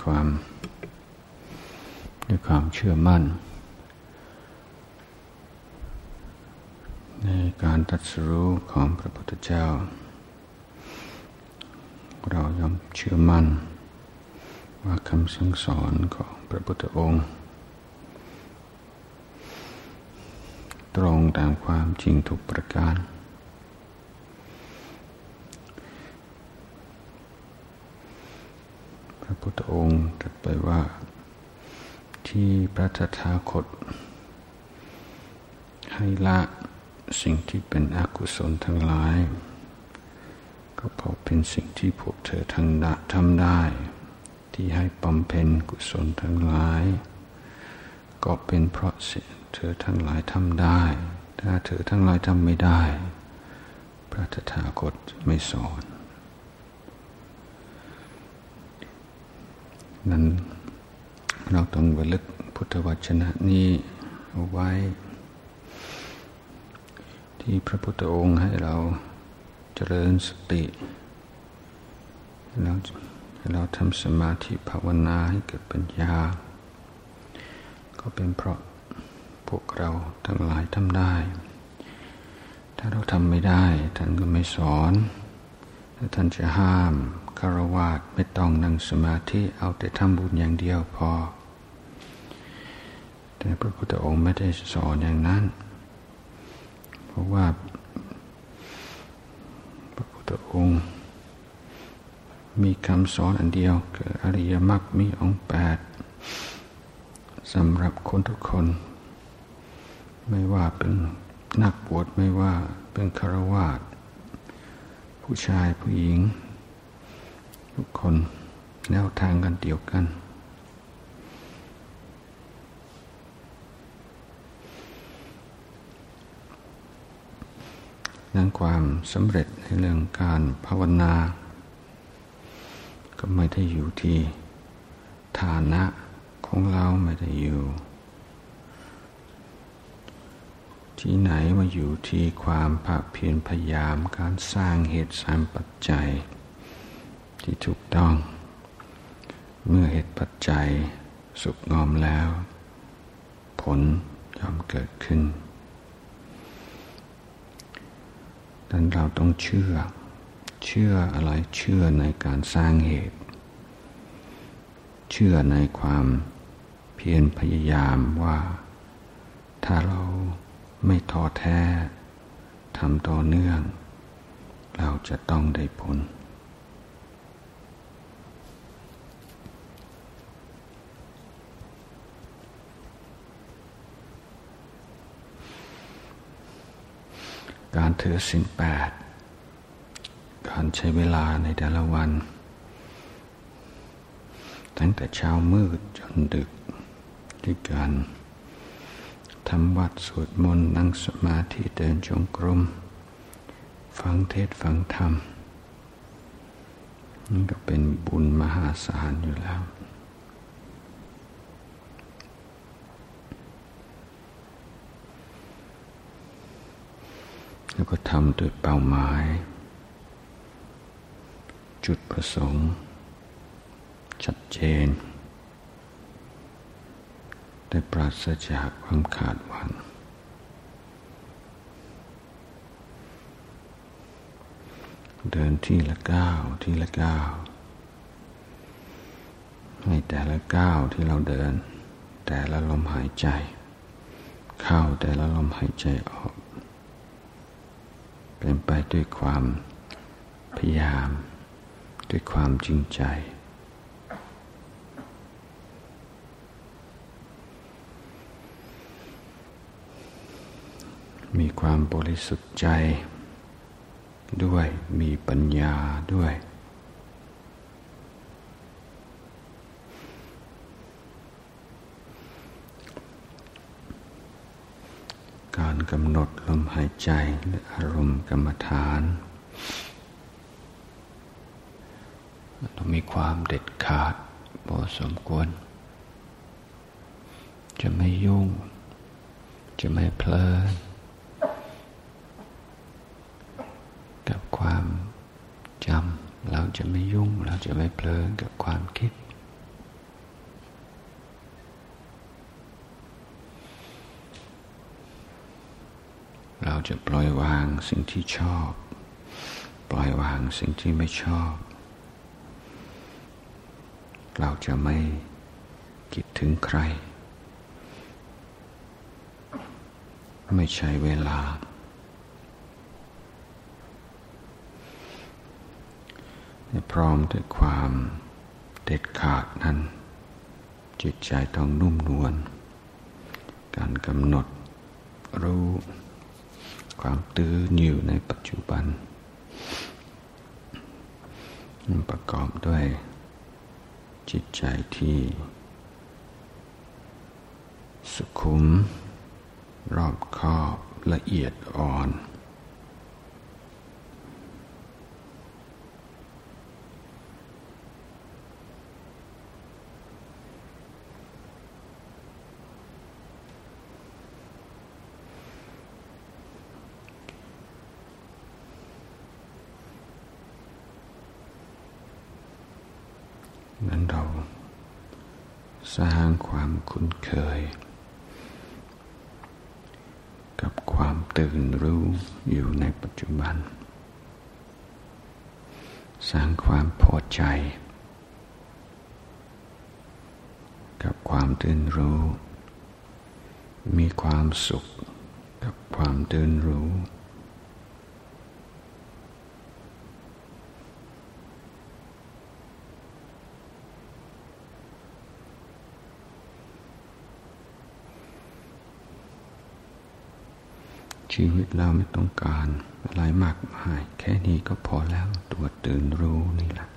ความเชื่อมั่นในการตรัสรู้ของพระพุทธเจ้าเราย่อมเชื่อมั่นว่าคำสั่งสอนของพระพุทธองค์ตรงตามความจริงทุกประการพระพุทธองค์ตรัสไปว่าที่พระตถาคตให้ละสิ่งที่เป็นอกุศลทั้งหลายก็เพราะเป็นสิ่งที่พวกเธอทำได้ที่ให้บำเพ็ญกุศลทั้งหลายก็เป็นเพราะเธอทั้งหลายทำได้ถ้าเธอทั้งหลายทำไม่ได้พระตถาคตไม่สอนนั้นเราต้องระลึกพุทธวจนะนี้เอาไว้ที่พระพุทธองค์ให้เราเจริญสติให้เราทำสมาธิภาวนาให้เกิดปัญญาก็เป็นเพราะพวกเราทั้งหลายทำได้ถ้าเราทำไม่ได้ท่านก็ไม่สอนถ้าท่านจะห้ามฆราวาสไม่ต้องนั่งสมาธิเอาแต่ทำบุญอย่างเดียวพอแต่พระพุทธองค์ไม่ได้สอนอย่างนั้นเพราะว่าพระพุทธองค์มีคำสอนอันเดียวคืออริยมรรคมีองค์8สำหรับคนทุกคนไม่ว่าเป็นนักบวชไม่ว่าเป็นฆราวาสผู้ชายผู้หญิงทุกคนแนวทางกันเดียวกันดังความสำเร็จในเรื่องการภาวนาก็ไม่ได้อยู่ที่ฐานะของเราไม่ได้อยู่ที่ไหนมาอยู่ที่ความภาคเพียรพยายามการสร้างเหตุสร้างปัจจัยที่ถูกต้องเมื่อเหตุปัจจัยสุกงอมแล้วผลย่อมเกิดขึ้นดังนั้นเราต้องเชื่ออะไรเชื่อในการสร้างเหตุเชื่อในความเพียรพยายามว่าถ้าเราไม่ท้อแท้ทำต่อเนื่องเราจะต้องได้ผลการถือศีล8การใช้เวลาในแต่ละวันตั้งแต่เช้ามืดจนดึกด้วยการทำวัดสวดมนต์นั่งสมาธิเดินจงกรมฟังเทศน์ฟังธรรมนี่ก็เป็นบุญมหาศาลอยู่แล้วแล้วก็ทำด้วยเป้าหมายจุดประสงค์ชัดเจนได้ปราศจากความขาดหวังเดินทีละก้าวให้แต่ละก้าวที่เราเดินแต่ละลมหายใจเข้าแต่ละลมหายใจออกเป็นไปด้วยความพยายามด้วยความจริงใจมีความบริสุทธิ์ใจด้วยมีปัญญาด้วยการกำหนดลมหายใจและอารมณ์กรรมฐานต้องมีความเด็ดขาดพอสมควรจะไม่ยุ่งจะไม่เพลินกับความจำเราจะไม่ยุ่งเราจะไม่เพลินกับความคิดจะปล่อยวางสิ่งที่ชอบปล่อยวางสิ่งที่ไม่ชอบเราจะไม่คิดถึงใครไม่ใช้เวลาพร้อมด้วยความเด็ดขาดนั้นจิตใจต้องนุ่มนวลการกำหนดรู้ความตื่นอยู่ในปัจจุบันประกอบด้วยจิตใจที่สุขุมรอบคอบละเอียดอ่อนนั้นเราสร้างความคุ้นเคยกับความตื่นรู้อยู่ในปัจจุบันสร้างความพอใจกับความตื่นรู้มีความสุขกับความตื่นรู้ชีวิตเราไม่ต้องการอะไรมากมายแค่นี้ก็พอแล้วตัวตื่นรู้นี่แหละ